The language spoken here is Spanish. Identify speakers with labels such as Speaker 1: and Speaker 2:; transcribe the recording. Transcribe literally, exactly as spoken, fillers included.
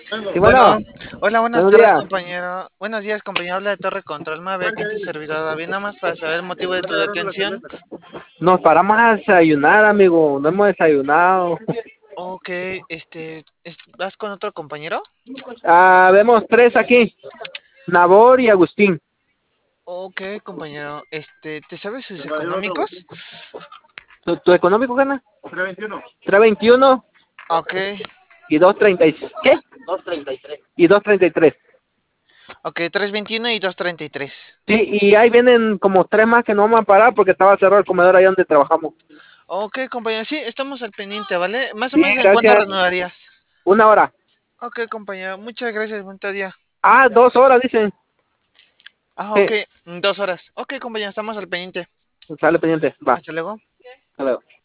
Speaker 1: Sí,
Speaker 2: Bueno,
Speaker 1: bueno, hola, buenas
Speaker 2: buenos
Speaker 1: tardes,
Speaker 2: días.
Speaker 1: compañero. Buenos días, compañero. Habla de Torre Control Mave, aquí tu servidor David. Nada más para saber el motivo de tu detención.
Speaker 2: Nos paramos a desayunar, amigo. No hemos desayunado.
Speaker 1: Ok, este, es- ¿vas con otro compañero?
Speaker 2: Ah, vemos tres aquí. Nabor y Agustín.
Speaker 1: Ok, compañero. Este, ¿te sabes sus económicos?
Speaker 2: ¿Tu, tu económico gana? tres veintiuno
Speaker 1: Ok,
Speaker 2: y dos treinta y ¿qué? Y dos treinta y tres.
Speaker 1: ok, tres veintiuno y dos treinta y tres.
Speaker 2: Sí, y ahí vienen como tres más que no vamos a parar porque estaba cerrado el comedor ahí donde trabajamos.
Speaker 1: Ok, compañero. Sí, estamos al pendiente, ¿vale? Más o
Speaker 2: Sí,
Speaker 1: menos en cuánto
Speaker 2: gracias.
Speaker 1: reanudarías.
Speaker 2: Una hora.
Speaker 1: Ok, compañero. Muchas gracias. Buen día.
Speaker 2: Ah, dos horas, dicen.
Speaker 1: Ah, ok,
Speaker 2: Sí,
Speaker 1: dos horas. Ok, compañero. Estamos al pendiente.
Speaker 2: sale pendiente. Va.
Speaker 1: Hasta luego.
Speaker 2: Hasta luego.